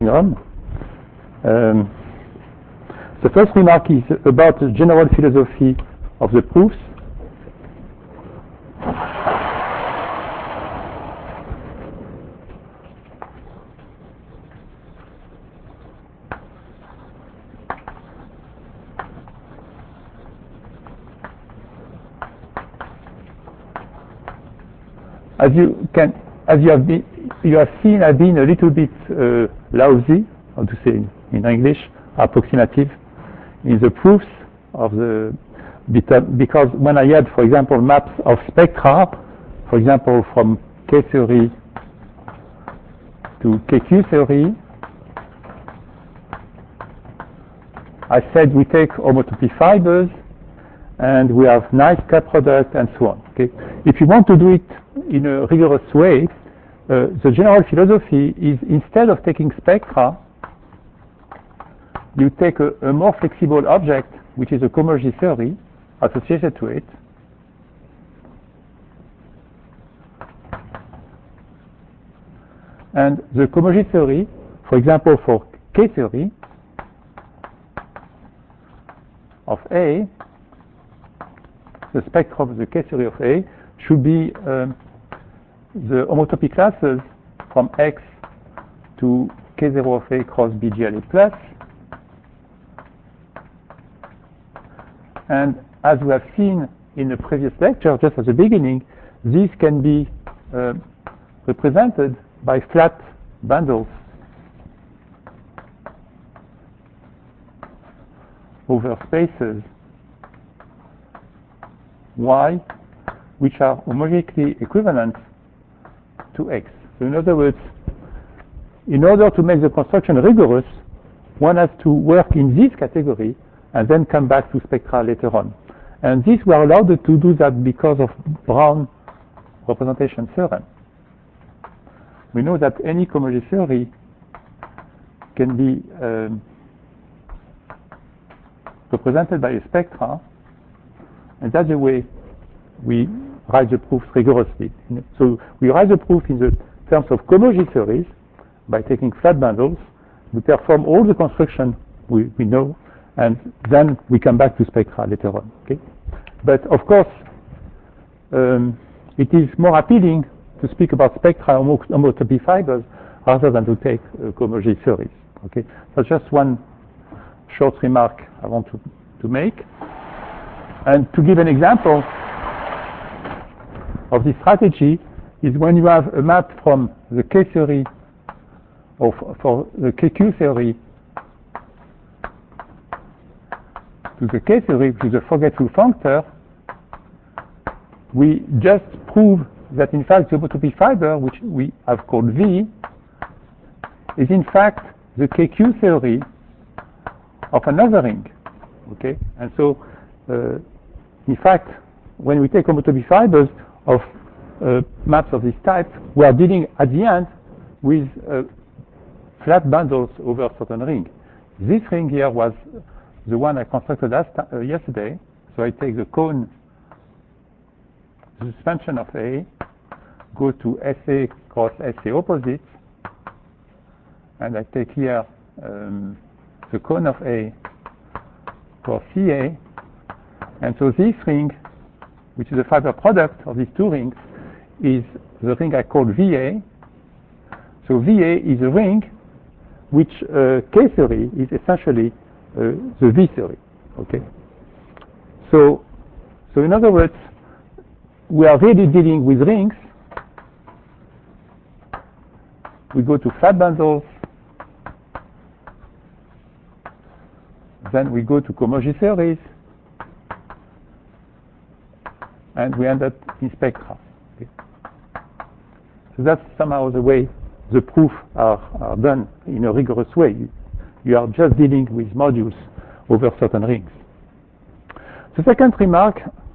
on. The first remark is about the general philosophy of the proofs. You have seen, I've been a little bit lousy, how to say in English, approximative, in the proofs of the, because when I had, for example, maps of spectra, for example, from K theory to KQ theory, I said we take homotopy fibers and we have nice cut product and so on. Okay? If you want to do it in a rigorous way, the general philosophy is instead of taking spectra, you take a more flexible object, which is a cohomology theory associated to it, and the cohomology theory, for example, for K theory of A, the spectrum of the K theory of A should be the homotopy classes from X to K0 of A cross BGLA plus. And as we have seen in the previous lecture, just at the beginning, these can be represented by flat bundles over spaces Y, which are homogeneously equivalent to X. So in other words, in order to make the construction rigorous, one has to work in this category and then come back to spectra later on. And this we are allowed to do that because of Brown representation theorem. We know that any cohomology theory can be represented by a spectra, and that's the way we write the proofs rigorously. So we write the proof in the terms of cohomology theories by taking flat bundles. We perform all the construction we know, and then we come back to spectra later on. Okay? But of course, it is more appealing to speak about spectra homotopy fibers rather than to take cohomology theories. Okay? That's just one short remark I want to make. And to give an example of this strategy is when you have a map from the K theory or for the KQ theory to the K theory, which is a forgetful functor, we just prove that in fact the homotopy fiber, which we have called V, is in fact the KQ theory of another ring. Okay? And so in fact, when we take homotopy fibers of maps of this type, we are dealing at the end with flat bundles over a certain ring. This ring here was the one I constructed yesterday. So I take the cone, the suspension of A, go to SA cross SA opposites, and I take here the cone of A for CA. And so this ring, which is a fiber product of these two rings, is the ring I call VA. So VA is a ring which K theory is essentially the V theory. Okay. So in other words, we are really dealing with rings. We go to flat bundles, then we go to cohomology theories, and we end up in spectra. Okay. So that's somehow the way the proofs are done in a rigorous way. You are just dealing with modules over certain rings. The second remark,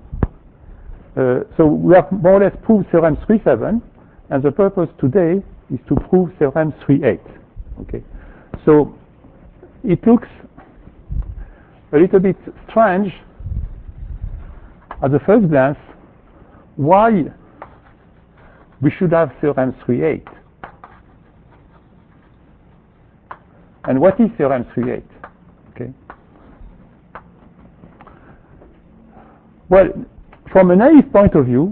so we have more or less proved theorem 3.7, and the purpose today is to prove theorem 3.8. Okay. So it looks a little bit strange at the first glance why we should have theorem 3.8. And what is theorem 3.8? Okay. Well, from a naive point of view,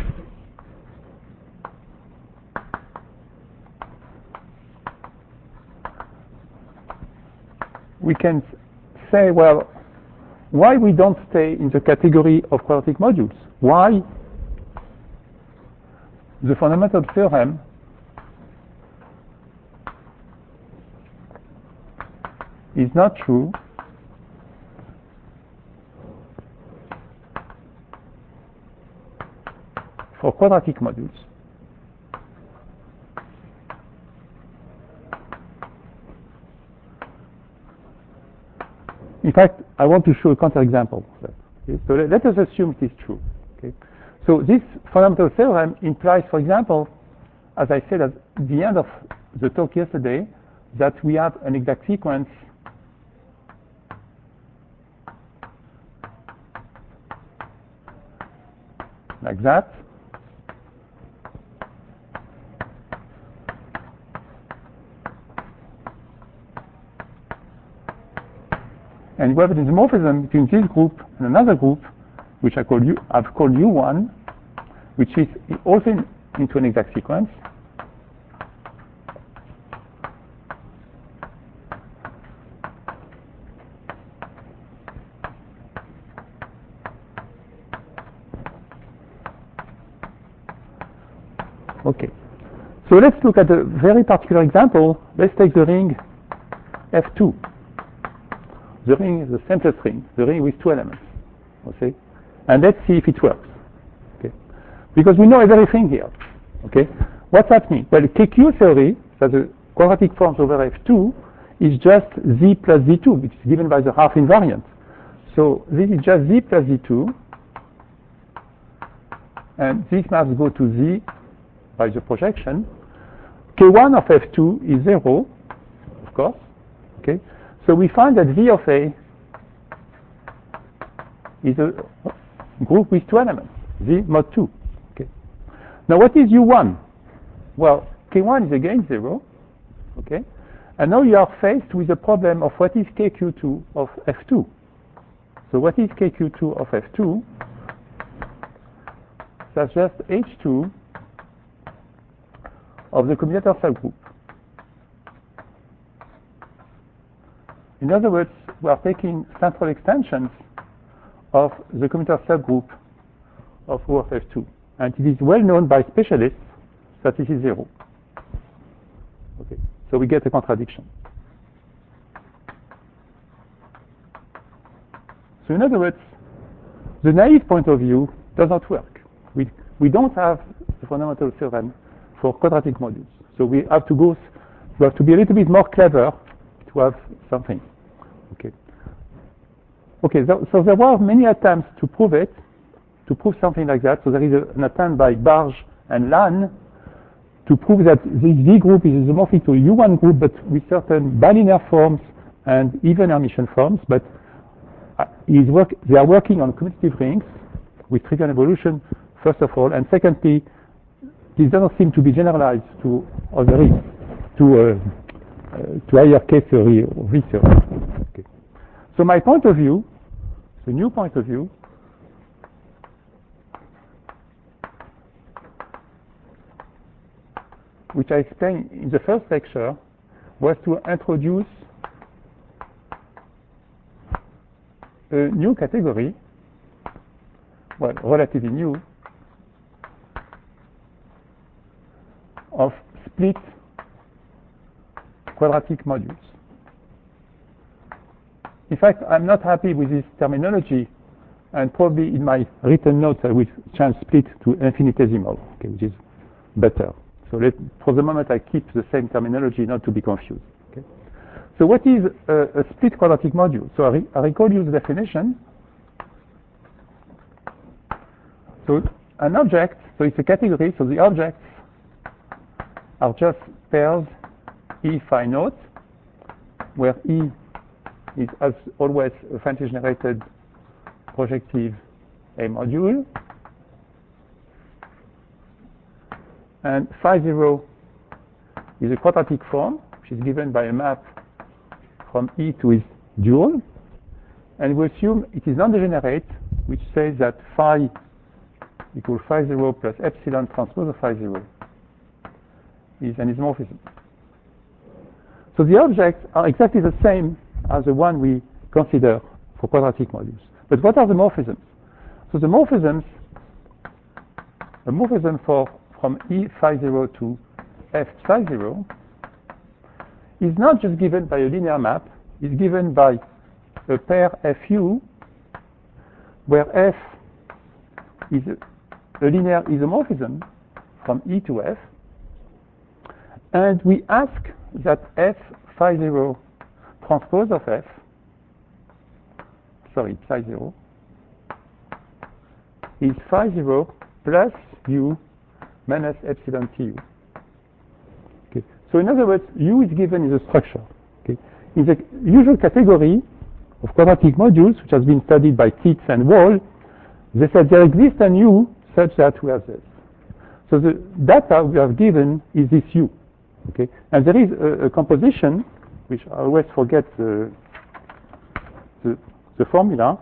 we can say, well, why we don't stay in the category of quadratic modules? Why the fundamental theorem is not true for quadratic modules. In fact, I want to show a counterexample. Okay? So let us assume it is true. Okay? So this fundamental theorem implies, for example, as I said at the end of the talk yesterday, that we have an exact sequence like that. And we have an isomorphism between this group and another group, which I've called U1, which is also into an exact sequence. Okay. So let's look at a very particular example. Let's take the ring F2. The ring is the simplest ring, the ring with two elements. Okay? And let's see if it works. Okay? Because we know everything here. Okay? What's happening? Well, KQ theory, so the quadratic forms over F2, is just Z plus Z2, which is given by the half invariant. So this is just Z plus Z2. And these maps go to Z by the projection. K1 of F2 is 0, of course. Okay? So we find that V of A is a group with two elements, Z mod 2. Okay. Now what is U1? Well, K1 is again 0. Okay. And now you are faced with the problem of what is KQ2 of F2. So what is KQ2 of F2? That's just H2 of the commutator subgroup. In other words, we are taking central extensions of the commutator subgroup of O of F2. And it is well known by specialists that this is 0. Okay. So we get a contradiction. So in other words, the naive point of view does not work. We don't have the fundamental theorem for quadratic modules. So we have to go, we have to be a little bit more clever to have something. Okay. Okay, so there were many attempts to prove it, to prove something like that. So there is an attempt by Barge and Lan to prove that this V group is isomorphic to a U1 group, but with certain bilinear forms and even Hermitian forms. But they are working on commutative rings with trivial evolution, first of all, and secondly, this does not seem to be generalized to other rings, to higher K theory or V theory. Okay. So my point of view, the new point of view, which I explained in the first lecture, was to introduce a new category, well, relatively new, of split quadratic modules. In fact, I'm not happy with this terminology, and probably in my written notes I will change split to infinitesimal, okay, which is better. So for the moment I keep the same terminology not to be confused. Okay. So what is a split quadratic module? So I recall you the definition. So an object, so it's a category, so the objects are just pairs E phi naught, where E is, as always, a finitely generated projective A module. And phi 0 is a quadratic form, which is given by a map from E to its dual, and we assume it is non-degenerate, which says that phi equals phi 0 plus epsilon transpose of phi 0 is an isomorphism. So the objects are exactly the same as the one we consider for quadratic modules. But what are the morphisms? So the morphisms, a morphism from E phi 0 to F psi 0 is not just given by a linear map, it's given by a pair Fu where F is a linear isomorphism from E to F, and we ask that F phi 0 transpose of F, sorry, psi 0, is phi 0 plus U minus epsilon Tu. Okay. So in other words, U is given in the structure. Okay. In the usual category of quadratic modules, which has been studied by Tits and Wall, they said there exists an U such that we have this. So the data we have given is this U. Okay. And there is a composition, which I always forget the formula.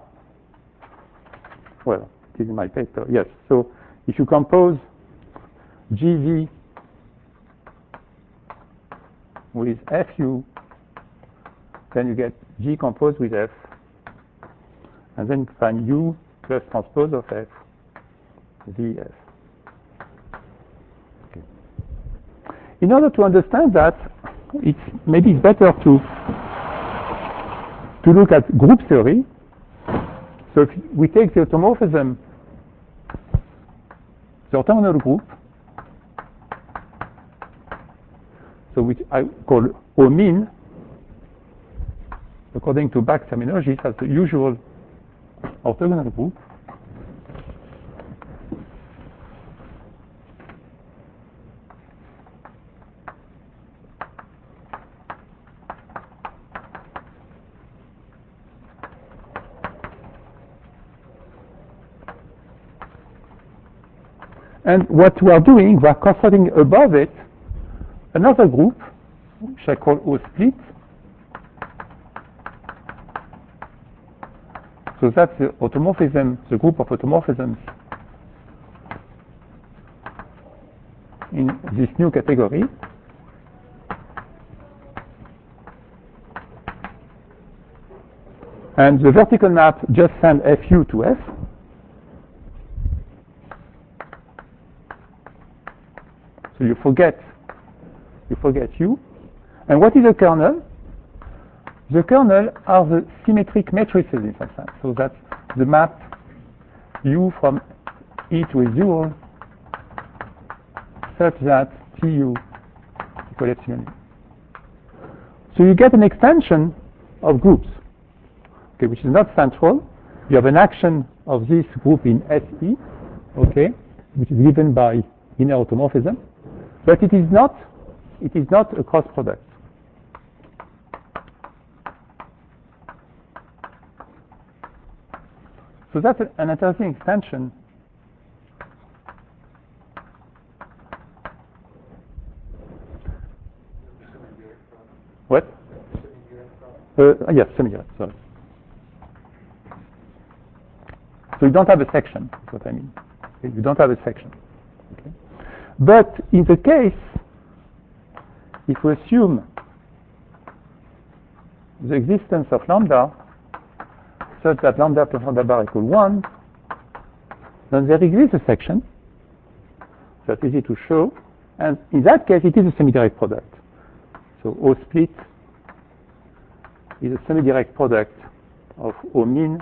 Well, it is in my paper, yes. So if you compose GV with FU, then you get G composed with F, and then you find U plus transpose of F, VF. Okay. In order to understand that, maybe it's better to look at group theory. So if we take the automorphism, the orthogonal group, so which I call O mean, according to Bach terminology, has the usual orthogonal group. And what we are doing, we are constructing above it another group, which I call O split. So that's the automorphism, the group of automorphisms in this new category. And the vertical map just send FU to F. So you forget U. And what is a kernel? The kernel are the symmetric matrices in some sense. So that's the map U from E to its dual such that Tu equal epsilon U. So you get an extension of groups, okay, which is not central. You have an action of this group in SE, okay, which is given by linear automorphism, but it is not a cross product. So that's an interesting extension. What? Yes, semi-direct, sorry. So you don't have a section, is what I mean. Okay? You don't have a section. Okay? But in the case, if we assume the existence of lambda such that lambda plus lambda bar equal 1, then there exists a section. That's easy to show. And in that case, it is a semi-direct product. So O split is a semi-direct product of O mean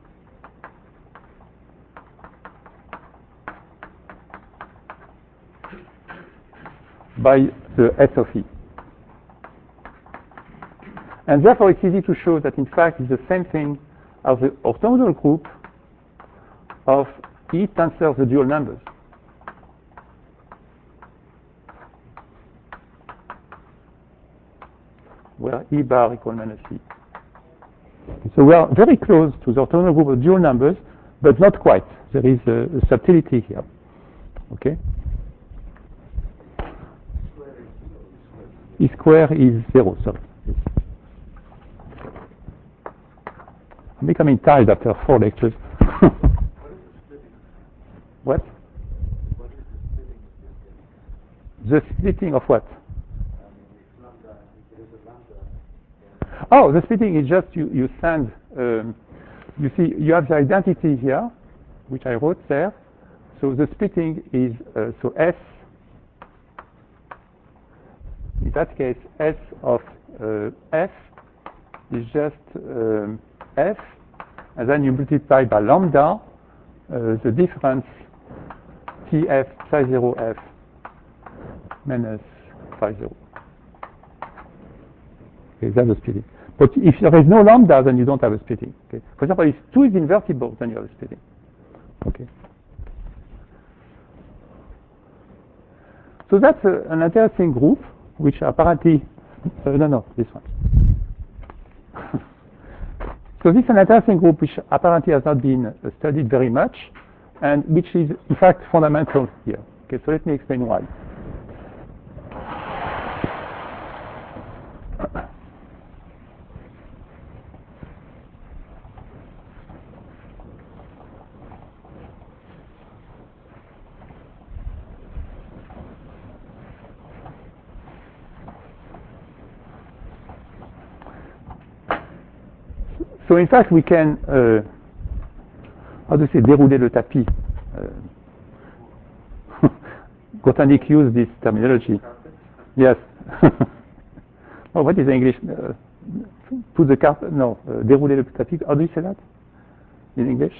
by the S of E. And therefore, it's easy to show that, in fact, it's the same thing as the orthogonal group of E tensors the dual numbers. Where E bar equal minus E. So we are very close to the orthogonal group of dual numbers, but not quite. There is a subtlety here. Okay? E square is 0, sorry. I'm becoming tired after 4 lectures. What? The splitting of what? Oh, the splitting is just you send, you see, you have the identity here, which I wrote there. So the splitting is, so S, in that case, S of F is just F, and then you multiply by lambda the difference TF psi 0F minus phi 0. Okay, that's the splitting. But if there is no lambda, then you don't have a splitting. Okay? For example, if 2 is invertible, then you have a splitting. Okay. So that's an interesting group, which apparently, no, this one. So this is an interesting group which apparently has not been studied very much, and which is in fact fundamental here. Okay, so let me explain why. So in fact, we can, how to say, dérouler le tapis. Grothendieck used this terminology. Yes. Oh, what is the English? Put the carpet? No, dérouler le tapis. How do you say that in English?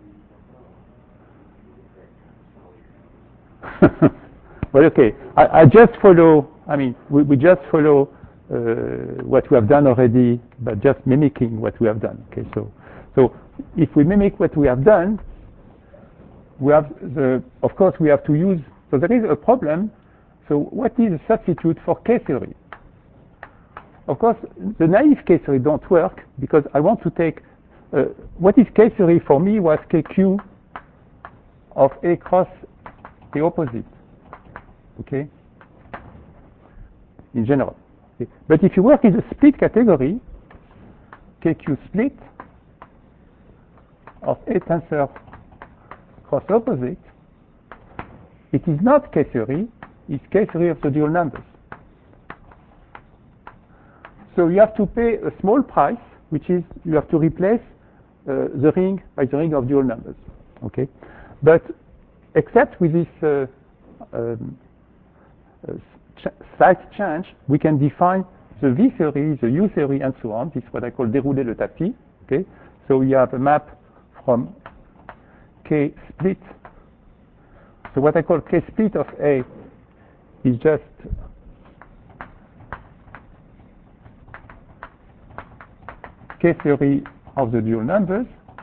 Well, okay. I just follow. I mean, we just follow what we have done already, but just mimicking what we have done. Okay, so if we mimic what we have done, we have of course we have to use. So there is a problem. So what is a substitute for K-theory? Of course, the naive K-theory don't work because I want to take what is K-theory for me was KQ of A cross the opposite. Okay, in general. Okay. But if you work in the split category, KQ split of A tensor cross opposite, it is not K-theory, it's K-theory of the dual numbers. So you have to pay a small price, which is you have to replace the ring by the ring of dual numbers. Okay, but except with this slight change, we can define the V theory, the U theory, and so on. This is what I call dérouler le tapis. Okay, so you have a map from K split. So what I call K split of A is just K theory of the dual numbers.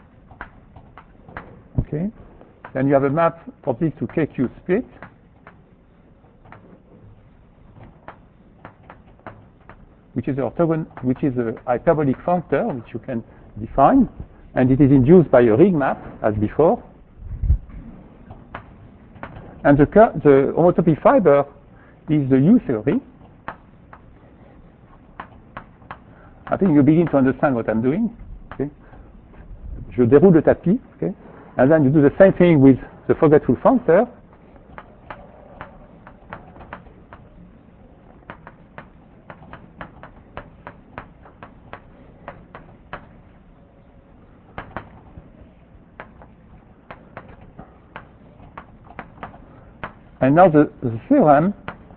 Okay, then you have a map of this to KQ split. Which is a hyperbolic functor, which you can define, and it is induced by a ring map, as before. And the homotopy fiber is the U theory. I think you begin to understand what I'm doing. Okay? Je déroule le tapis, okay? And then you do the same thing with the forgetful functor. And now the theorem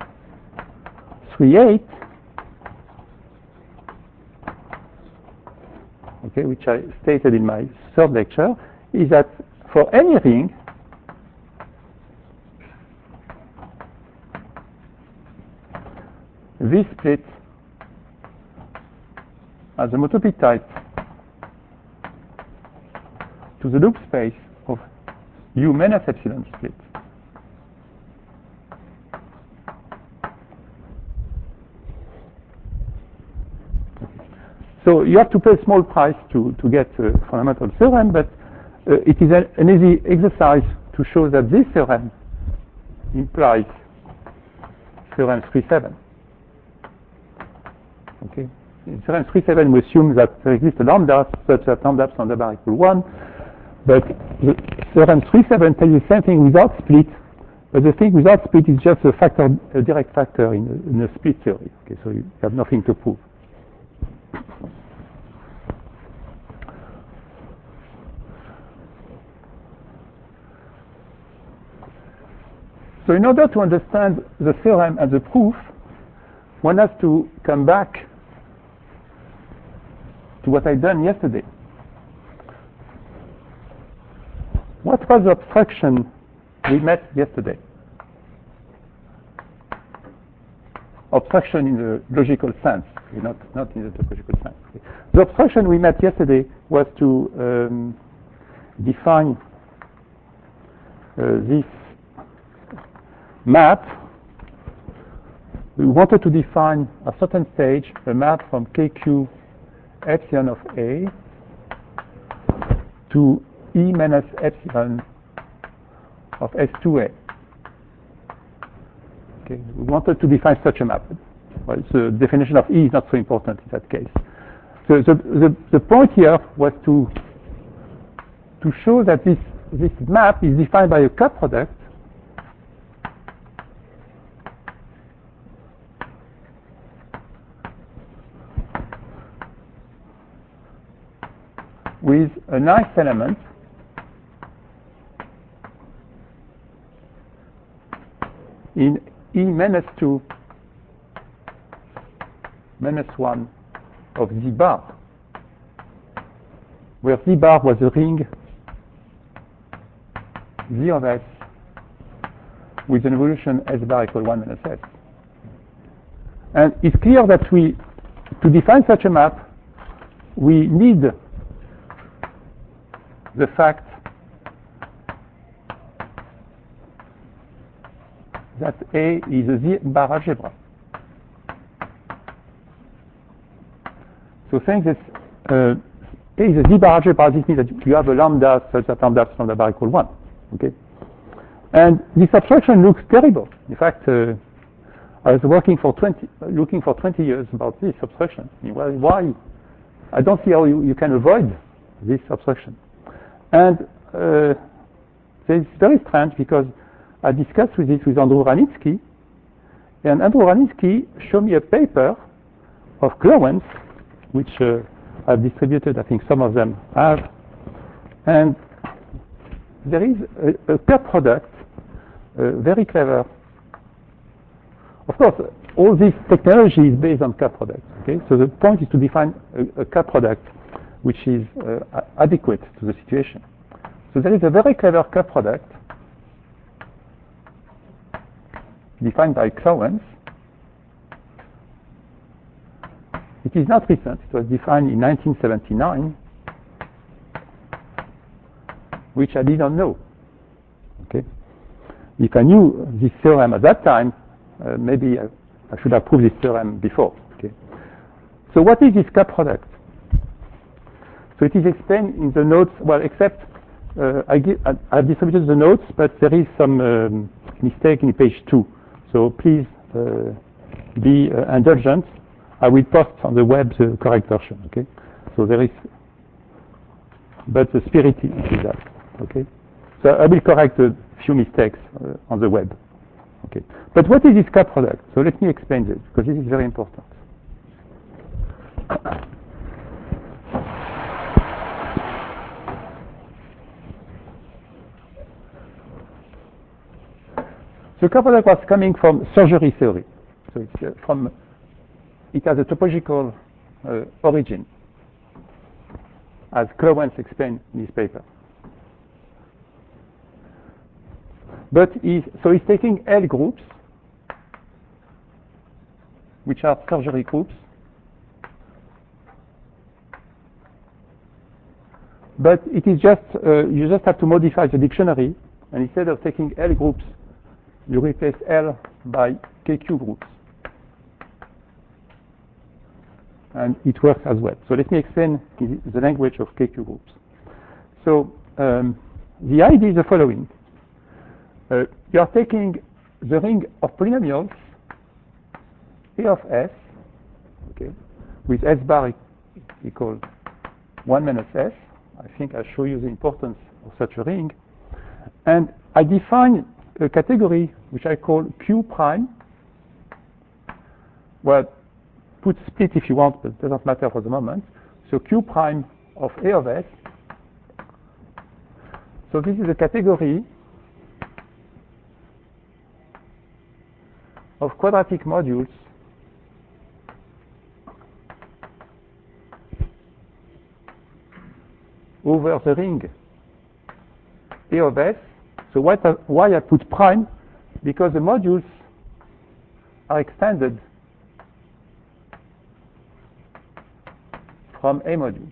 3.8, okay, which I stated in my third lecture, is that for any ring, V split as a homotopy type to the loop space of U minus epsilon split. So you have to pay a small price to get a fundamental theorem, but it is an easy exercise to show that this theorem implies theorem 3.7. Okay, in theorem 3.7 we assume that there exists a lambda such that lambda bar equal 1, but the theorem 3.7 tells you the same thing without split, but the thing without split is just a direct factor in a split theory. Okay, so you have nothing to prove. So in order to understand the theorem and the proof, one has to come back to what I'd done yesterday. What was the abstraction we met yesterday? Abstraction in the logical sense, not in the topological sense. The abstraction we met yesterday was to define this map. We wanted to define at a certain stage a map from KQ epsilon of A to E minus epsilon of S2A. Okay, we wanted to define such a map. Well, the definition of E is not so important in that case. So the point here was to show that this map is defined by a cup product with a nice element in E minus 2 minus 1 of Z bar, where Z bar was a ring Z of S with an evolution S bar equal 1 minus S. And it's clear that to define such a map, we need the fact that A is a Z bar algebra. So saying that A is a Z bar algebra, this means that you have a lambda such that lambda bar equal 1. Okay? And this abstraction looks terrible. In fact, I was looking for 20 years about this abstraction. Well, why? I don't see how you can avoid this abstraction. And it's very strange because I discussed this with Andrew Ranitsky, and Andrew Ranitsky showed me a paper of Klowens, which I've distributed. I think some of them have. And there is a cup product, very clever. Of course, all this technology is based on cup products. Okay, so the point is to define a cup product which is adequate to the situation. So there is a very clever cup product defined by Klowens. It is not recent. It was defined in 1979, which I did not know. Okay, if I knew this theorem at that time, maybe I should have proved this theorem before. Okay, so what is this cup product? So it is explained in the notes. Well, except I've distributed the notes, but there is some mistake in page 2. So please be indulgent. I will post on the web the correct version. Okay. So there is, but the spirit is that. Okay. So I will correct a few mistakes on the web. Okay. But what is this cup product? So let me explain this because this is very important. The cup product was coming from surgery theory. So it's it has a topological origin, as Klowens explained in his paper. But he's taking L groups, which are surgery groups, but it is just you just have to modify the dictionary, and instead of taking L groups, you replace L by KQ groups. And it works as well. So let me explain the language of KQ groups. So the idea is the following. You are taking the ring of polynomials A of S, okay, with S bar equal 1 minus S. I think I'll show you the importance of such a ring. And I define a category which I call Q prime. Well, put split if you want, but it doesn't matter for the moment. So Q prime of A of S. So this is a category of quadratic modules over the ring A of S. So why I put prime? Because the modules are extended from A modules.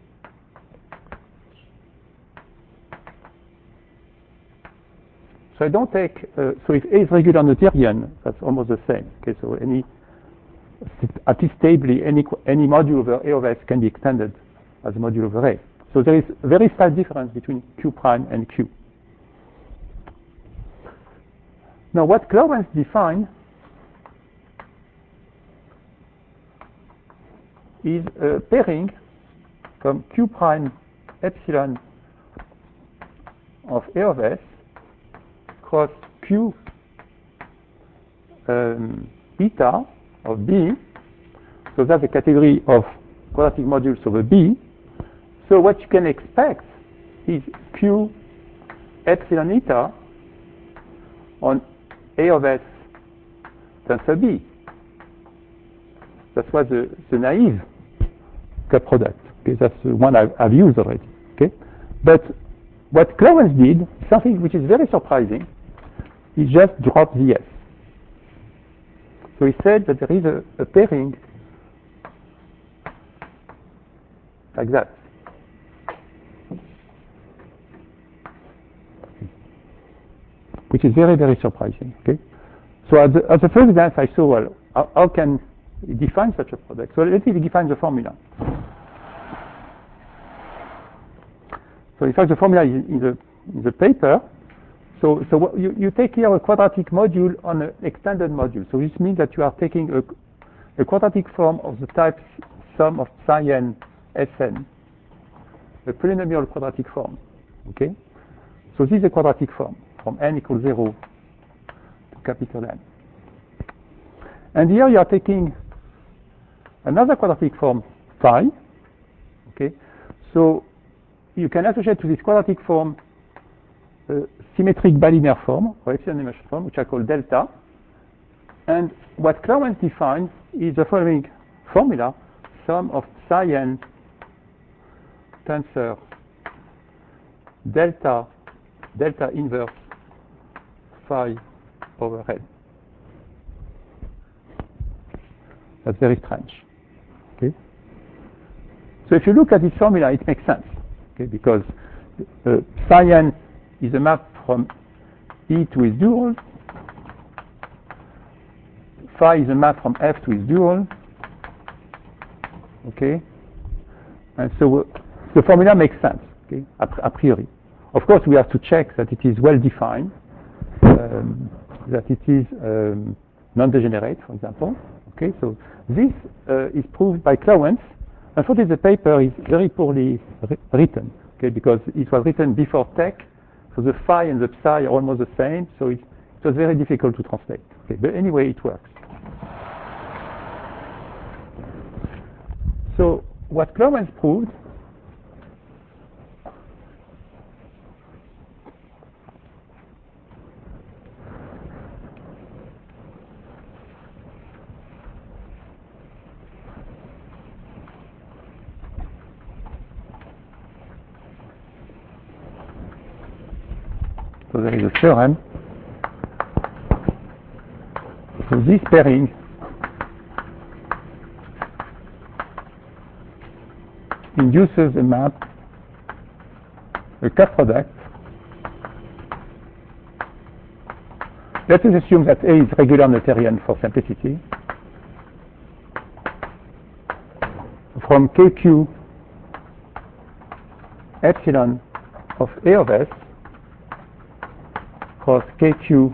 So I don't take, so if A is regular Noetherian, that's almost the same. Okay, so at least stably, any module over A of S can be extended as a module over A. So there is a very slight difference between Q prime and Q. Now what Clauwens defined is a pairing from Q prime epsilon of A of S cross Q eta of B. So that's a category of quadratic modules over B. So what you can expect is Q epsilon eta on A of S tensor B. That's what the naive cup product. Okay, that's the one I've used already. Okay, but what Clauwens did, something which is very surprising, he just dropped the S. So he said that there is a pairing like that. Which is very, very surprising. Okay. So at the first glance, I saw, well, how can he define such a product? So let me define the formula. So in fact, the formula is in the paper. So what you take here a quadratic module on an extended module. So this means that you are taking a quadratic form of the type sum of psi n Sn, a polynomial quadratic form. Okay. So this is a quadratic form from n equals 0 to capital N. And here you are taking another quadratic form phi. Okay. So you can associate to this quadratic form a symmetric bilinear form or epsilon dimension form, which I call delta. And what Clauwens defined is the following formula: sum of psi n tensor delta inverse phi over n. That's very strange. Okay. So if you look at this formula, it makes sense. Okay, because psi n is a map from E to its dual. Phi is a map from F to its dual. Okay. And so the formula makes sense, okay, a priori. Of course, we have to check that it is well defined, that it is non-degenerate, for example. Okay, so this is proved by Clauwens. Unfortunately, the paper is very poorly written, okay, because it was written before TeX, so the phi and the psi are almost the same, so it was very difficult to translate. Okay, but anyway, it works. So what Clauwens proved so there is a theorem. So this pairing induces a map, a cup product. Let us assume that A is regular Noetherian for simplicity. From KQ epsilon of A of S cross KQ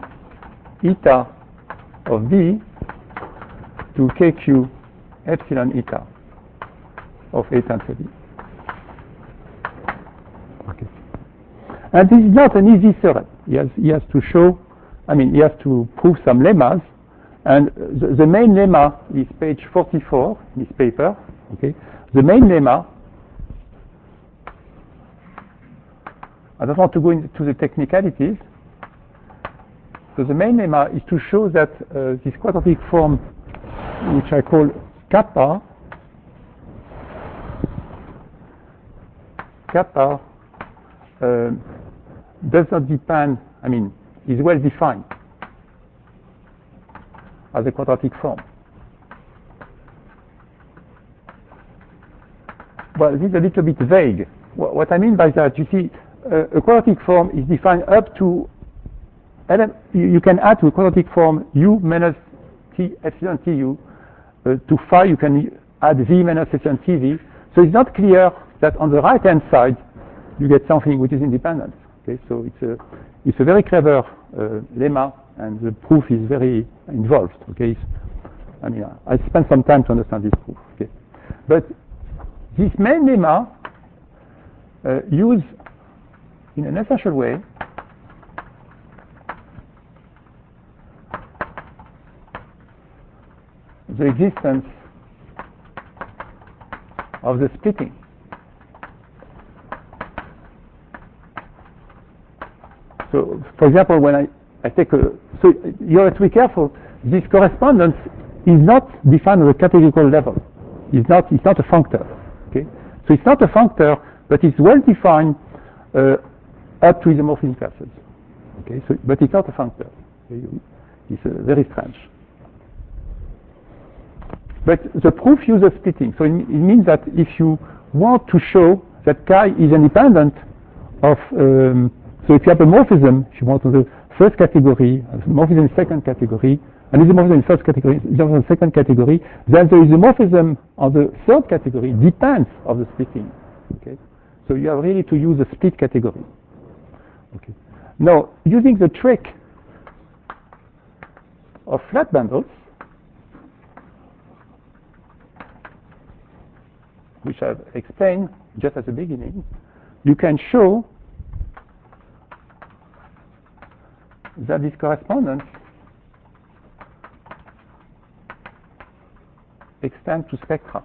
eta of B to KQ epsilon eta of A tensor D. Okay. And this is not an easy theorem. He has to show, he has to prove some lemmas. And the main lemma is page 44 in his paper. Okay. The main lemma, I don't want to go into the technicalities. So the main lemma is to show that this quadratic form, which I call kappa, does not depend, is well defined as a quadratic form. Well, this is a little bit vague. What I mean by that, you see, a quadratic form is defined up to, you can add to a quadratic form u minus t epsilon tu. To phi, you can add v minus epsilon tv. So it's not clear that on the right-hand side, you get something which is independent. Okay, so it's a very clever lemma, and the proof is very involved. Okay, I spent some time to understand this proof. Okay, but this main lemma used in an essential way the existence of the splitting. So, for example, when I take so you have to be careful. This correspondence is not defined at a categorical level. It's not a functor. Okay, so it's not a functor, but it's well defined up to isomorphism classes. Okay, so but it's not a functor. It's very strange. But the proof uses splitting. So it means that if you want to show that chi is independent of, so if you have a morphism, if you want to the first category, a morphism in second category, and isomorphism in first category, isomorphism in second category, then the isomorphism of the third category depends on the splitting. Okay, so you have really to use a split category. Okay, now using the trick of flat bundles, which I've explained just at the beginning, you can show that this correspondence extends to spectra.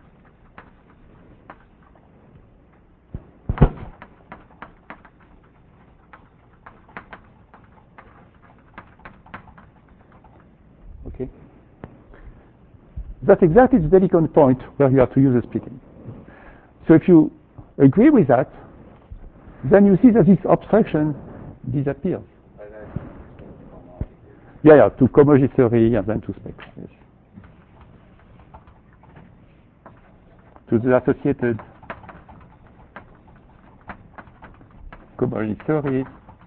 Okay. That's exactly the delicate point where you have to use the splitting. So if you agree with that, then you see that this obstruction disappears. Yeah, to cohomology theory and then to spectra. Yes. To the associated cohomology theory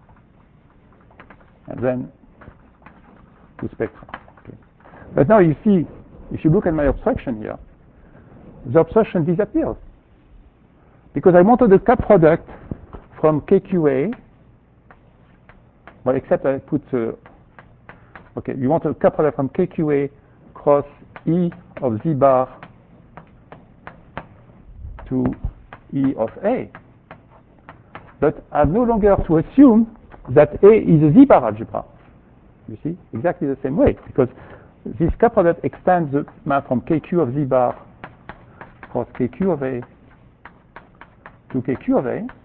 and then to spectra. Okay. But now you see, if you look at my obstruction here, the obstruction disappears. Because I wanted a cup product from KQA, well, except I put, okay, you want a cup product from KQA cross E of Z bar to E of A. But I have no longer to assume that A is a Z bar algebra. You see, exactly the same way, because this cup product extends the map from KQ of Z bar cross KQ of A to KQ of A.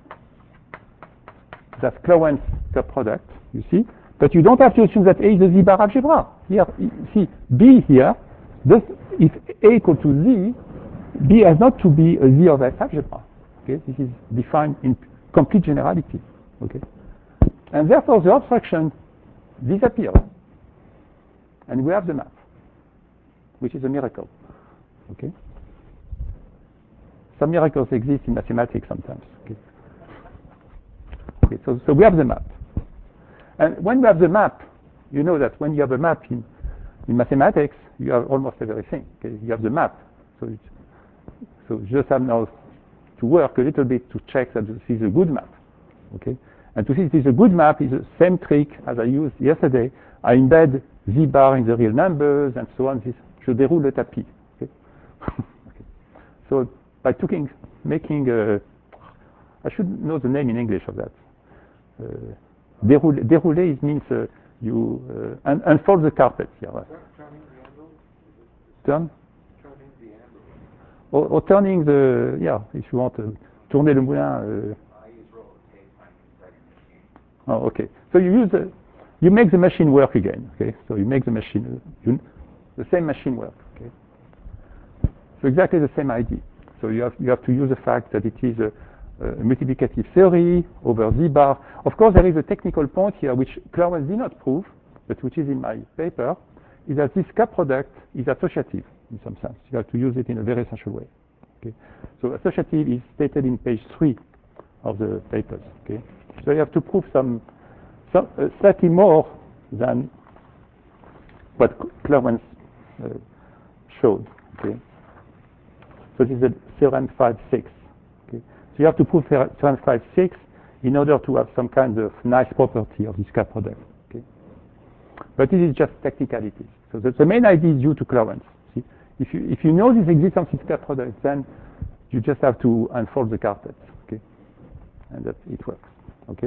That's Clauwen's cup product, you see. But you don't have to assume that A is a Z bar algebra. Here, see, B here, this, if A equal to Z, B has not to be a Z of S algebra. Okay, this is defined in complete generality. Okay, and therefore the obstruction disappears, and we have the map, which is a miracle. Okay. Some miracles exist in mathematics sometimes. Okay. Okay, so we have the map. And when we have the map, you know that when you have a map in mathematics, you have almost everything. Okay? You have the map. So you just have now to work a little bit to check that this is a good map. Okay? And to see if it is a good map is the same trick as I used yesterday. I embed Z bar in the real numbers and so on. This, je déroule le tapis. Okay? Okay. So by making I should know the name in English of that. Dérouler means you unfold the carpet. Yeah, right. Turning the handle? Turn? Turning the handle. Or turning the, yeah, if you want to tourner le moulin. I use rotate inside the machine. Oh, okay. So you make the machine work again. Okay. So you make the machine, the same machine work. Okay. So exactly the same idea. So you have to use the fact that it is a multiplicative theory over Z bar. Of course, there is a technical point here which Clarence did not prove, but which is in my paper, is that this K product is associative in some sense. You have to use it in a very essential way. Okay. So associative is stated in page 3 of the papers. Okay. So you have to prove some slightly more than what Clarence showed. Okay. So this is the theorem 5.6. Okay. So you have to prove theorem 5.6 in order to have some kind of nice property of this K product. Okay. But this is just technicalities. So the main idea is due to Clarence. See? If you know this existence of K product, then you just have to unfold the carpet. Okay. And that it works. Okay.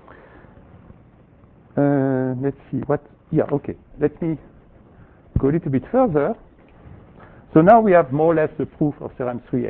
Let's see what. Yeah. Okay. Let me go a little bit further. So now we have more or less the proof of theorem 3.8.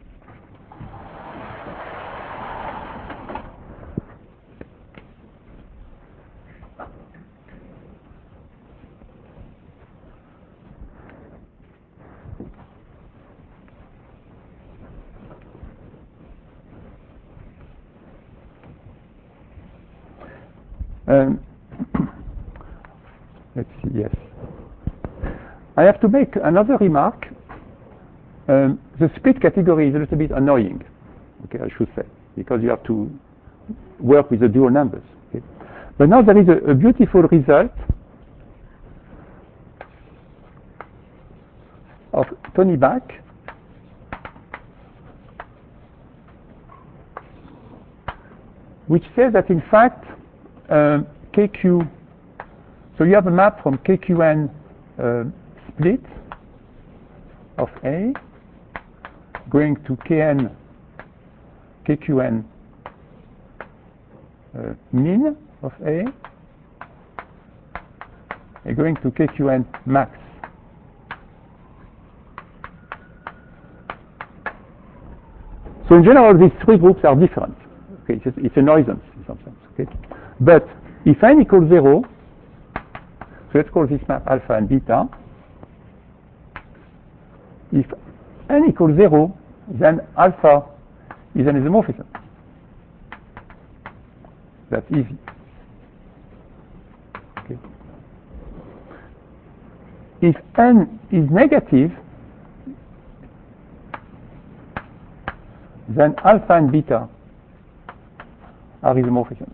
Let's see, yes. I have to make another remark. The split category is a little bit annoying, okay, I should say, because you have to work with the dual numbers. Okay? But now there is a beautiful result of Tony Bach, which says that in fact KQ, so you have a map from KQN split of A going to KQN min of A and going to KQN max. So in general, these three groups are different. Okay, it's a nuisance in some sense. Okay, but if n equals 0, so let's call this map alpha and beta. If n equals 0, then alpha is an isomorphism. That's easy. Okay. If n is negative, then alpha and beta are isomorphisms.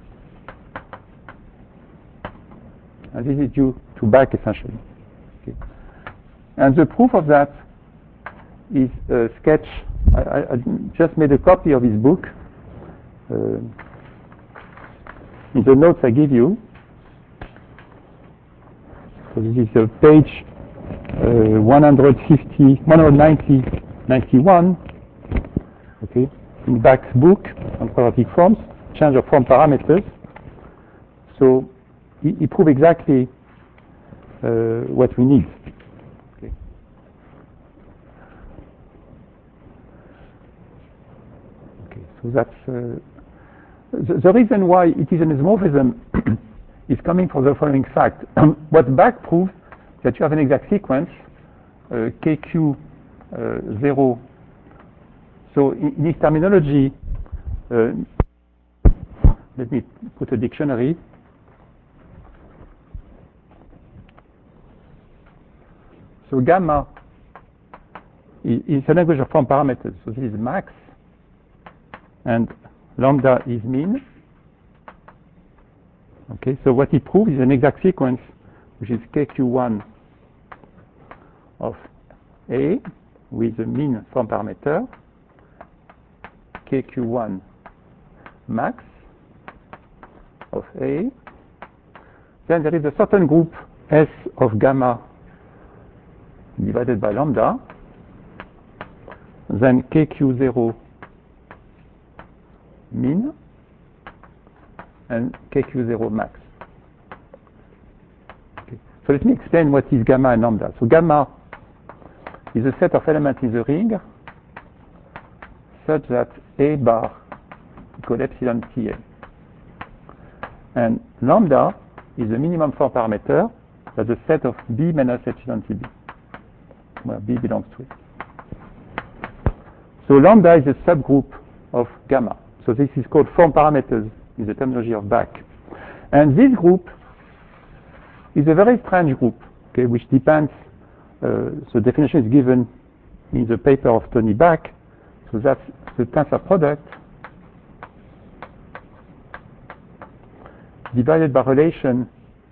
And this is due to Bach essentially. Okay. And the proof of that is a sketch. I just made a copy of his book. In the notes I give you. So this is page 190, 91. Okay, in Bach's book on quadratic forms, change of form parameters. So he proved exactly what we need. Okay. Okay, so that's the reason why it is an isomorphism is coming from the following fact. What Bach proved that you have an exact sequence KQ 0. So in his terminology, let me put a dictionary. So gamma is a language of form parameters. So this is max, and lambda is mean. Okay, so what he proved is an exact sequence, which is KQ1 of A with a mean form parameter, KQ1 max of A. Then there is a certain group S of gamma divided by lambda, then KQ0 min, and KQ0 max. Okay. So let me explain what is gamma and lambda. So gamma is a set of elements in the ring such that A bar equal epsilon TA. And lambda is the minimum form parameter, that's a set of B minus epsilon TB, where B belongs to it. So lambda is a subgroup of gamma. So this is called form parameters in the terminology of Bach. And this group is a very strange group, okay, which depends, the definition is given in the paper of Tony Bach. So that's the tensor product divided by relation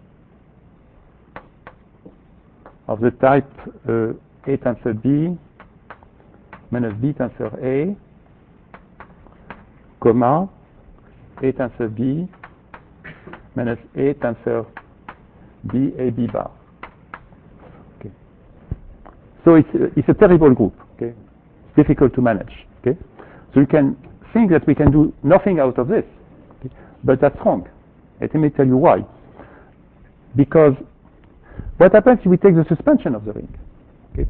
of the type A tensor B minus B tensor A, comma, A tensor B minus A tensor B A B bar. Okay. So it's a terrible group. Okay, it's difficult to manage. Okay, so you can think that we can do nothing out of this, okay? But that's wrong. Let me tell you why. Because what happens if we take the suspension of the ring? Okay.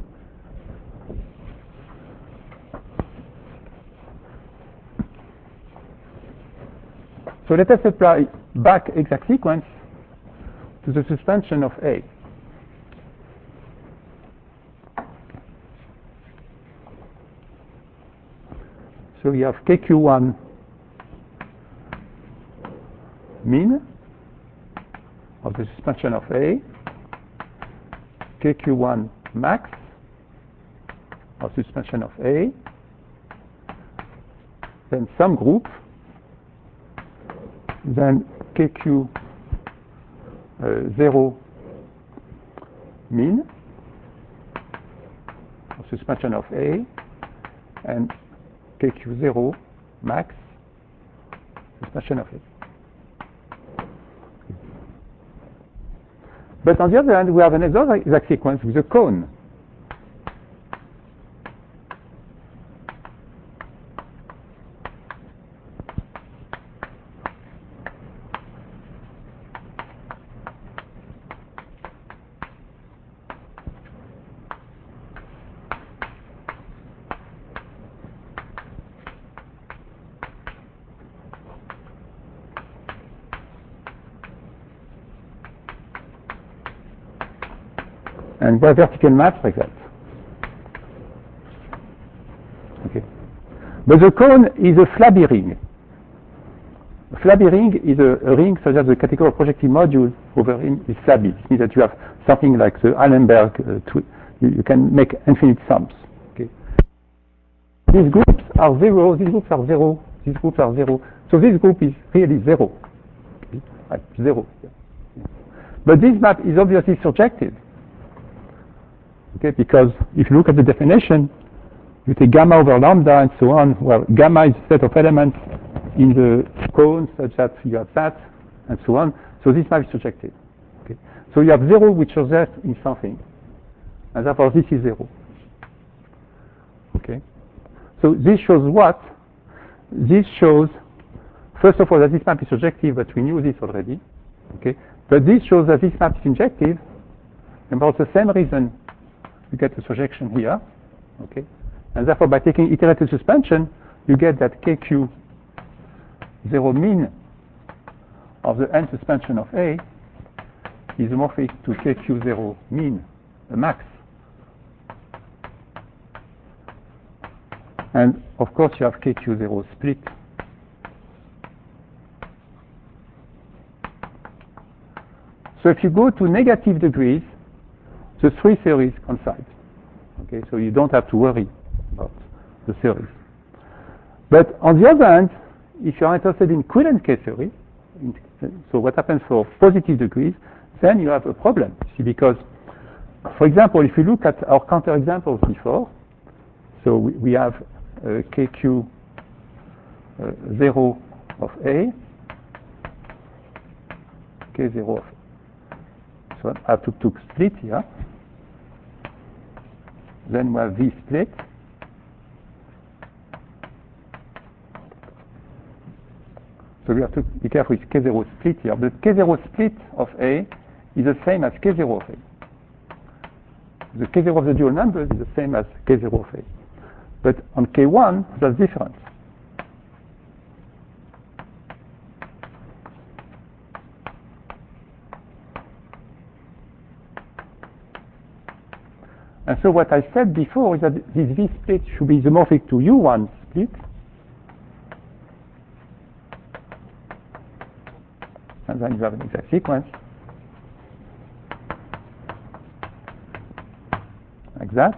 So let us apply Bach exact sequence to the suspension of A. So we have KQ1 min of the suspension of A, KQ1 max of suspension of A, then some group, then KQ0 min of suspension of A, and KQ0 max suspension of A. But on the other hand, we have another exact sequence with a cone. And we have vertical maps like that. Okay. But the cone is a flabby ring. A flabby ring is a ring such that the category of projective module over it is flabby. It means that you have something like the Allenberg you can make infinite sums. Okay. These groups are zero, these groups are zero, these groups are zero. So this group is really zero. Okay. Right, zero. But this map is obviously surjective. Okay, because if you look at the definition, you take gamma over lambda and so on. Well, gamma is a set of elements in the cone such that you have that and so on. So this map is surjective. Okay. So you have zero which surjects in something, and therefore this is zero. Okay. So this shows what? This shows, first of all, that this map is surjective, but we knew this already. Okay. But this shows that this map is injective, and for the same reason, you get a surjection here, okay, and therefore by taking iterative suspension, you get that KQ0 min of the n suspension of A is homomorphic to KQ0 min, the max. And of course you have KQ0 split. So if you go to negative degrees, the three theories coincide. Okay, so you don't have to worry about the theories. But on the other hand, if you are interested in Quillen K-theory, so what happens for positive degrees, then you have a problem. See, because, for example, if you look at our counterexamples before, so we have KQ0 of A, K0 of A. So I took split here. Then we have V split. we have to be careful with K0 split here. The K0 split of A is the same as K0 of A. The K0 of the dual numbers is the same as K0 of A. But on K1, that's different. And so what I said before is that this V split should be isomorphic to U1 split. And then you have an exact sequence. Like that.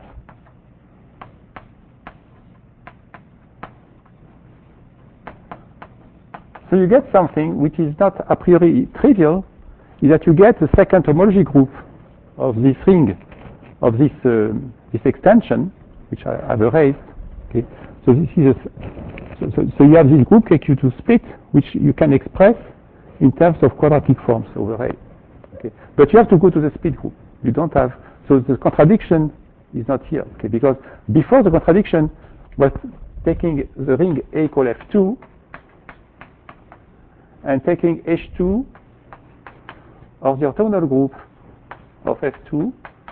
So you get something which is not a priori trivial, is that you get a second homology group of this ring, of this extension, which I've erased. Okay. So this is so you have this group KQ2 split, which you can express in terms of quadratic forms over A. Okay. But you have to go to the split group. You don't have, so the contradiction is not here. Okay. Because before the contradiction was taking the ring A equal F2 and taking H2 of the orthogonal group of F2,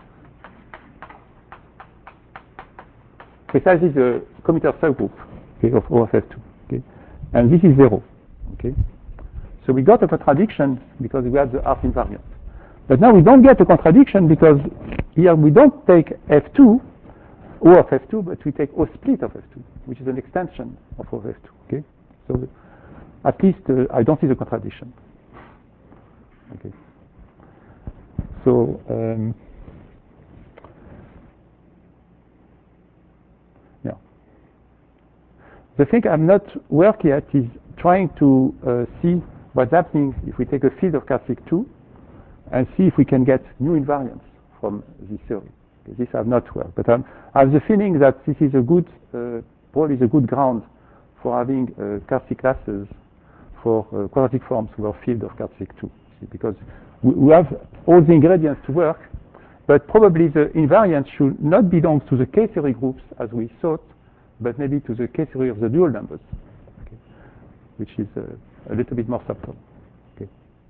precisely the commuter subgroup, okay, of O of F2. Okay. And this is 0. Okay. So we got a contradiction because we had the half invariant. But now we don't get a contradiction because here we don't take F2, O of F2, but we take O split of F2, which is an extension of O of F2. Okay. So at least I don't see the contradiction. Okay. So yeah. The thing I'm not work yet is trying to see what's happening if we take a field of characteristic 2 and see if we can get new invariants from this theory. Okay, this I've not worked, but I have the feeling that this is a good, probably a good ground for having characteristic classes for quadratic forms with a field of characteristic 2. See, because we have all the ingredients to work, but probably the invariants should not belong to the K-theory groups as we thought, but maybe to the K-theory of the dual numbers, okay, which is a little bit more subtle. Okay.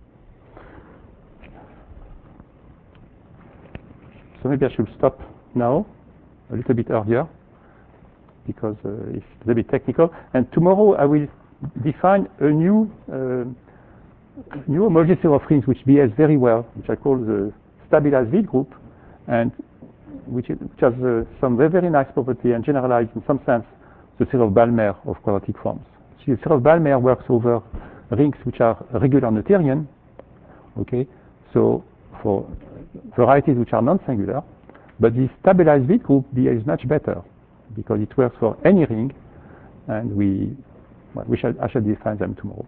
So maybe I should stop now, a little bit earlier, because it's a little bit technical. And tomorrow I will define a new homology theory of rings which behaves very well, which I call the stabilized Wild group, and which has some very, very nice property and generalized in some sense the theory of Balmer of quadratic forms. See, the theory of Balmer works over rings which are regular Noetherian, okay, so for varieties which are non-singular, but this stabilized Wild group behaves much better because it works for any ring, and I shall define them tomorrow.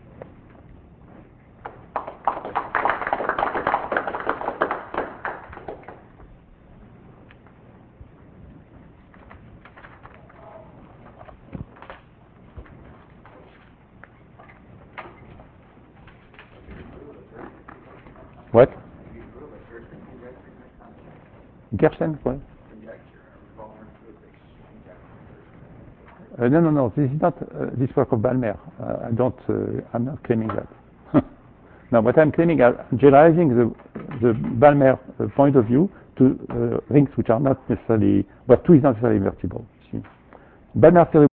What? Gersten, what? No. This is not this work of Balmer. I'm not claiming that. No, but I'm claiming generalizing the Balmer point of view to rings which are not necessarily, where 2 is not necessarily invertible. See? Balmer theory